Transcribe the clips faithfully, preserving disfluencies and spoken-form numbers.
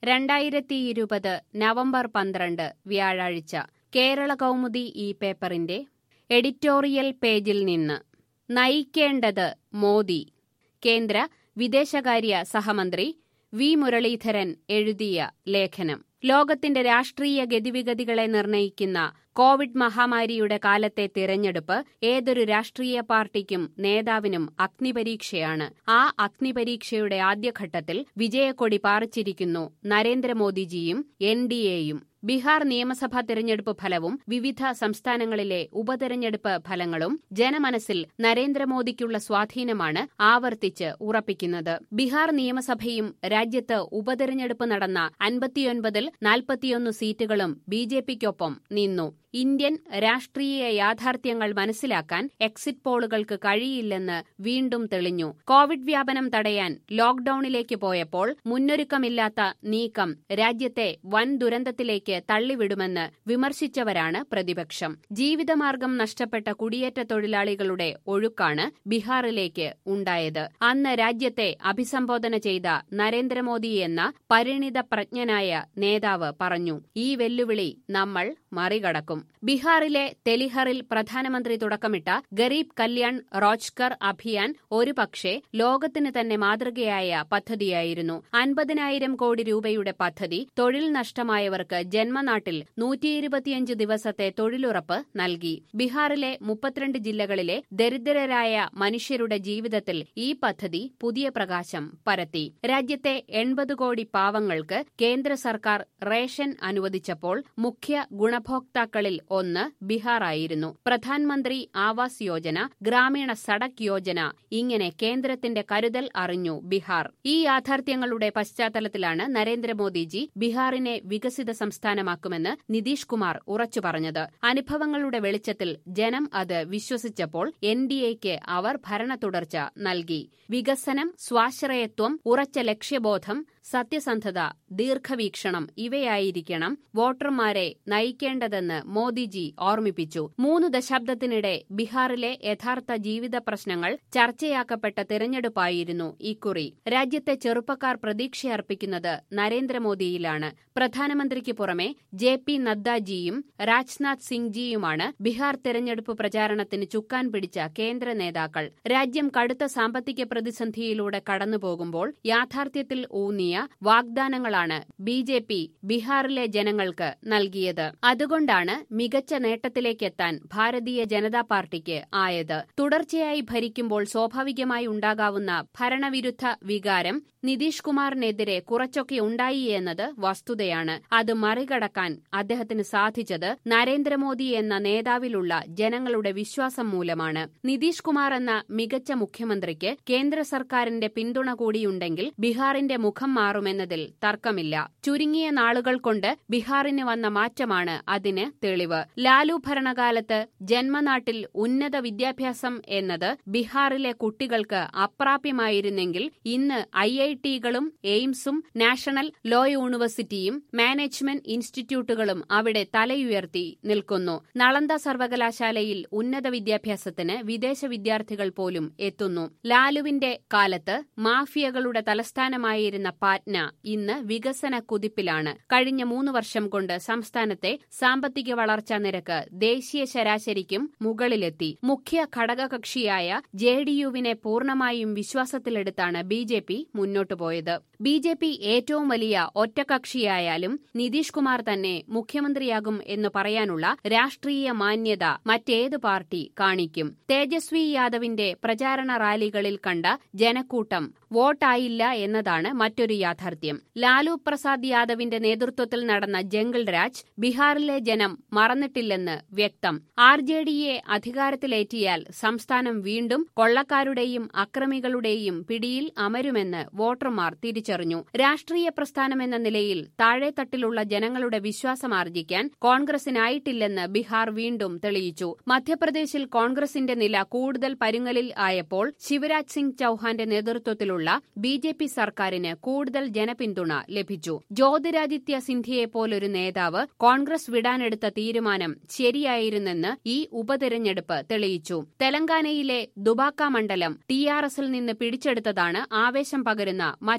രണ്ടായിരത്തി ഇരുപത് നവംബർ പന്ത്രണ്ട് വ്യാഴാഴ്ച കേരള കൗമുദി ഈ പേപ്പറിന്റെ എഡിറ്റോറിയൽ പേജിൽ നിന്ന് നയിക്കേണ്ടത് മോദി. കേന്ദ്ര വിദേശകാര്യ സഹമന്ത്രി വി മുരളീധരൻ എഴുതിയ ലേഖനം. ലോകത്തിന്റെ രാഷ്ട്രീയ ഗതിവിഗതികളെ നിർണയിക്കുന്ന കോവിഡ് മഹാമാരിയുടെ കാലത്തെ തിരഞ്ഞെടുപ്പ് ഏതൊരു രാഷ്ട്രീയ പാർട്ടിക്കും നേതാവിനും അഗ്നിപരീക്ഷയാണ്. ആ അഗ്നിപരീക്ഷയുടെ ആദ്യഘട്ടത്തിൽ വിജയക്കൊടി പാറിച്ചിരിക്കുന്നു നരേന്ദ്രമോദിജിയും എൻ ഡി എയും. ബീഹാർ നിയമസഭാ തിരഞ്ഞെടുപ്പ് ഫലവും വിവിധ സംസ്ഥാനങ്ങളിലെ ഉപതെരഞ്ഞെടുപ്പ് ഫലങ്ങളും ജനമനസ്സിൽ നരേന്ദ്രമോദിക്കുള്ള സ്വാധീനമാണ് ആവർത്തിച്ച് ഉറപ്പിക്കുന്നത്. ബീഹാർ നിയമസഭയും രാജ്യത്ത് ഉപതെരഞ്ഞെടുപ്പ് നടന്ന അൻപത്തിയൊൻപതിൽ നാൽപ്പത്തിയൊന്ന് സീറ്റുകളും ബി ജെ പിക്കൊപ്പം നിന്നു. ഇന്ത്യൻ രാഷ്ട്രീയ യാഥാർത്ഥ്യങ്ങൾ മനസ്സിലാക്കാൻ എക്സിറ്റ് പോളുകൾക്ക് കഴിയില്ലെന്ന് വീണ്ടും തെളിഞ്ഞു. കോവിഡ് വ്യാപനം തടയാൻ ലോക്ഡൌണിലേക്ക് പോയപ്പോൾ മുന്നൊരുക്കമില്ലാത്ത നീക്കം രാജ്യത്തെ വൻ ദുരന്തത്തിലേക്ക് തള്ളിവിടുമെന്ന് വിമർശിച്ചവരാണ് പ്രതിപക്ഷം. ജീവിതമാർഗം നഷ്ടപ്പെട്ട കുടിയേറ്റ തൊഴിലാളികളുടെ ഒഴുക്കാണ് ബീഹാറിലേക്ക് ഉണ്ടായത്. അന്ന് രാജ്യത്തെ അഭിസംബോധന ചെയ്ത നരേന്ദ്രമോദി എന്ന പരിണിതപ്രജ്ഞനായ നേതാവ് പറഞ്ഞു, ഈ വെല്ലുവിളി നമ്മൾ മറികടക്കും. ബീഹാറിലെ തെലിഹറിൽ പ്രധാനമന്ത്രി തുടക്കമിട്ട ഗരീബ് കല്യാൺ റോജ്ഗർ അഭിയാൻ ഒരു പക്ഷേ ലോകത്തിന് തന്നെ മാതൃകയായ പദ്ധതിയായിരുന്നു. അൻപതിനായിരം കോടി രൂപയുടെ പദ്ധതി തൊഴിൽ നഷ്ടമായവർക്ക് ജന്മനാട്ടിൽ നൂറ്റിയിരുപത്തിയഞ്ച് ദിവസത്തെ തൊഴിലുറപ്പ് നൽകി. ബീഹാറിലെ മുപ്പത്തിരണ്ട് ജില്ലകളിലെ ദരിദ്രരായ മനുഷ്യരുടെ ജീവിതത്തിൽ ഈ പദ്ധതി പുതിയ പ്രകാശം പരത്തി. രാജ്യത്തെ എൺപത് കോടി പാവങ്ങൾക്ക് കേന്ദ്ര സർക്കാർ റേഷൻ അനുവദിച്ചപ്പോൾ മുഖ്യ ഗുണഭോക്താക്കളിൽ ഒന്ന് ബീഹാറായിരുന്നു. പ്രധാൻമന്ത്രി ആവാസ് യോജന, ഗ്രാമീണ സഡക് യോജന, ഇങ്ങനെ കേന്ദ്രത്തിന്റെ കരുതൽ അറിഞ്ഞു ബീഹാർ. ഈ യാഥാർത്ഥ്യങ്ങളുടെ പശ്ചാത്തലത്തിലാണ് നരേന്ദ്രമോദിജി ബീഹാറിനെ വികസിത സംസ്ഥാനമാക്കുമെന്ന് നിതീഷ് കുമാർ ഉറച്ചു പറഞ്ഞത്. അനുഭവങ്ങളുടെ വെളിച്ചത്തിൽ ജനം അത് വിശ്വസിച്ചപ്പോൾ എൻ ഡി എക്ക് അവർ ഭരണ തുടർച്ച നൽകി. വികസനം, സ്വാശ്രയത്വം, ഉറച്ച ലക്ഷ്യബോധം, സത്യസന്ധത, ദീർഘവീക്ഷണം ഇവയായിരിക്കണം വോട്ടർമാരെ നയിക്കേണ്ടതെന്ന് മോദിജി ഓർമ്മിപ്പിച്ചു. മൂന്ന് ദശാബ്ദത്തിനിടെ ബീഹാറിലെ യഥാർത്ഥ ജീവിത പ്രശ്നങ്ങൾ ചർച്ചയാക്കപ്പെട്ട തിരഞ്ഞെടുപ്പായിരുന്നു ഇക്കുറി. രാജ്യത്തെ ചെറുപ്പക്കാർ പ്രതീക്ഷയർപ്പിക്കുന്നത് നരേന്ദ്രമോദിയിലാണ്. പ്രധാനമന്ത്രിക്ക് പുറമെ ജെ പി നദ്ദാജിയും രാജ്നാഥ് സിംഗ്ജിയുമാണ് ബീഹാർ തെരഞ്ഞെടുപ്പ് പ്രചാരണത്തിന് ചുക്കാൻ പിടിച്ച കേന്ദ്ര നേതാക്കൾ. രാജ്യം കടുത്ത സാമ്പത്തിക പ്രതിസന്ധിയിലൂടെ കടന്നുപോകുമ്പോൾ യാഥാർത്ഥ്യത്തിൽ ഊന്നിയ വാഗ്ദാനങ്ങളാണ് ബി ജെ പി ബീഹാറിലെ ജനങ്ങൾക്ക് നൽകിയത്. അതുകൊണ്ടാണ് മികച്ച നേട്ടത്തിലേക്കെത്താൻ ഭാരതീയ ജനതാ പാർട്ടിക്ക് ആയത്. തുടർച്ചയായി ഭരിക്കുമ്പോൾ സ്വാഭാവികമായി ഉണ്ടാകാവുന്ന ഭരണവിരുദ്ധ വികാരം നിതീഷ് കുമാറിനെതിരെ കുറച്ചൊക്കെ ഉണ്ടായി എന്നത് വസ്തുതയാണ്. അത് മറികടക്കാൻ അദ്ദേഹത്തിന് സാധിച്ചത് നരേന്ദ്രമോദി എന്ന നേതാവിലുള്ള ജനങ്ങളുടെ വിശ്വാസം മൂലമാണ്. നിതീഷ് കുമാർ എന്ന മികച്ച മുഖ്യമന്ത്രിക്ക് കേന്ദ്ര സർക്കാരിന്റെ പിന്തുണ കൂടിയുണ്ടെങ്കിൽ ബീഹാറിന്റെ മുഖം മാറുമെന്നതിൽ തർക്കമില്ല. ചുരുങ്ങിയ നാളുകൾ കൊണ്ട് ബീഹാറിന് വന്ന മാറ്റമാണ് അതിന് തെളിവ്. ലാലു ഭരണകാലത്ത് ജന്മനാട്ടിൽ ഉന്നത വിദ്യാഭ്യാസം എന്നത് ബീഹാറിലെ കുട്ടികൾക്ക് അപ്രാപ്യമായിരുന്നെങ്കിൽ ഇന്ന് ഐ ഐ ടികളും എയിംസും നാഷണൽ ലോ യൂണിവേഴ്സിറ്റിയും മാനേജ്മെന്റ് ഇൻസ്റ്റിറ്റ്യൂട്ടുകളും അവിടെ തലയുയർത്തി നിൽക്കുന്നു. നളന്ദ സർവകലാശാലയിൽ ഉന്നത വിദ്യാഭ്യാസത്തിന് വിദേശ വിദ്യാർത്ഥികൾ പോലും എത്തുന്നു. ലാലുവിന്റെ കാലത്ത് മാഫിയകളുടെ തലസ്ഥാനമായിരുന്ന പാറ്റ്ന ഇന്ന് വികസന കുതിപ്പിലാണ്. കഴിഞ്ഞ മൂന്ന് വർഷം കൊണ്ട് സംസ്ഥാനത്തെ സാമ്പത്തിക വളർച്ചാ നിരക്ക് ദേശീയ ശരാശരിക്കും മുകളിലെത്തി. മുഖ്യ ഘടകകക്ഷിയായ ജെ ഡി യുവിനെ പൂർണ്ണമായും വിശ്വാസത്തിലെടുത്താണ് ബി ജെ പി മുന്നോട്ടു പോയത്. ബി ജെ പി ഏറ്റവും വലിയ ഒറ്റകക്ഷിയായാലും നിതീഷ് കുമാർ തന്നെ മുഖ്യമന്ത്രിയാകും എന്ന് പറയാനുള്ള രാഷ്ട്രീയ മാന്യത മറ്റേത് പാർട്ടി കാണിക്കും? തേജസ്വി യാദവിന്റെ പ്രചാരണ റാലികളിൽ കണ്ട ജനക്കൂട്ടം വോട്ടായില്ല എന്നതാണ് മറ്റൊരു യാഥാർത്ഥ്യം. ലാലു പ്രസാദ് യാദവിന്റെ നേതൃത്വത്തിൽ നടന്ന ജംഗിൾ രാജ് ബീഹാറിലെ ജനം മറന്നിട്ടില്ലെന്ന് വ്യക്തം. ആർ ജെ ഡിയെ അധികാരത്തിലേറ്റിയാൽ സംസ്ഥാനം വീണ്ടും കൊള്ളക്കാരുടെയും അക്രമികളുടെയും പിടിയിൽ അമരുമെന്ന് വോട്ടർമാർ തിരിച്ചറിഞ്ഞു. രാഷ്ട്രീയ പ്രസ്ഥാനമെന്ന നിലയിൽ താഴെത്തട്ടിലുള്ള ജനങ്ങളുടെ വിശ്വാസമാർജിക്കാൻ കോൺഗ്രസിനായിട്ടില്ലെന്ന് ബീഹാർ വീണ്ടും തെളിയിച്ചു. മധ്യപ്രദേശിൽ കോൺഗ്രസിന്റെ നില കൂടുതൽ പരുങ്ങലിൽ ആയപ്പോൾ ശിവരാജ് സിംഗ് ചൌഹാന്റെ നേതൃത്വത്തിലുള്ള ബി ജെ പി സർക്കാരിന് കൂടുതൽ ജനപിന്തുണ ലഭിച്ചു. ജ്യോതിരാദിത്യ സിന്ധ്യയെപ്പോലൊരു നേതാവ് കോൺഗ്രസ് വിടാനെടുത്ത തീരുമാനം ശരിയായിരുന്നെന്ന് ഈ ഉപതെരഞ്ഞെടുപ്പ് തെളിയിച്ചു. തെലങ്കാനയിലെ ദുബാക്ക മണ്ഡലം ടി ആർ എസിൽ നിന്ന് പിടിച്ചെടുത്തതാണ് ആവേശം പകരുന്ന മറ്റൊരു നേട്ടം.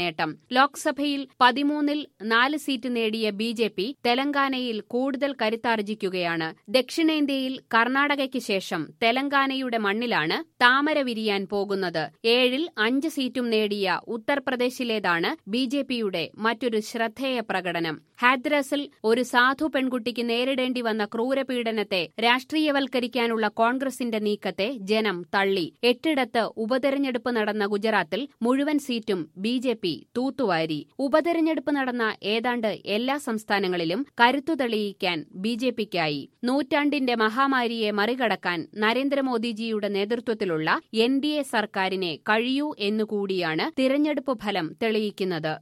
നേട്ടം. ലോക്സഭയിൽ പതിമൂന്നിൽ നാല് സീറ്റ് നേടിയ ബി ജെ പി തെലങ്കാനയിൽ കൂടുതൽ കരുത്താർജിക്കുകയാണ്. ദക്ഷിണേന്ത്യയിൽ കർണാടകയ്ക്ക് ശേഷം തെലങ്കാനയുടെ മണ്ണിലാണ് താമര വിരിയാൻ പോകുന്നത്. ഏഴിൽ അഞ്ച് സീറ്റും നേടിയ ഉത്തർപ്രദേശിലേതാണ് ബി ജെ പിയുടെ മറ്റൊരു ശ്രദ്ധേയ പ്രകടനം. ഹാദ്രസിൽ ഒരു സാധു പെൺകുട്ടിക്ക് നേരിടേണ്ടി വന്ന ക്രൂരപീഡനത്തെ രാഷ്ട്രീയവൽക്കരിക്കാനുള്ള കോൺഗ്രസിന്റെ നീക്കത്തെ ജനം തള്ളി. എട്ടിടത്ത് ഉപതെരഞ്ഞെടുപ്പ് നടന്ന ഗുജറാത്തിൽ മുഴുവൻ സീറ്റും ബി ജെ പി തൂത്തുവാരി. ഉപതെരഞ്ഞെടുപ്പ് നടന്ന ഏതാണ്ട് എല്ലാ സംസ്ഥാനങ്ങളിലും കരുത്തു തെളിയിക്കാൻ ബി ജെ പിക്കായി. നൂറ്റാണ്ടിന്റെ മഹാമാരിയെ മറികടക്കാൻ നരേന്ദ്രമോദിജിയുടെ നേതൃത്വത്തിലുള്ള എൻ ഡി എ സർക്കാരിനെ കഴിയൂ എന്നുകൂടിയാണ് തിരഞ്ഞെടുപ്പ് ഫലം തെളിയിക്കുന്നത്.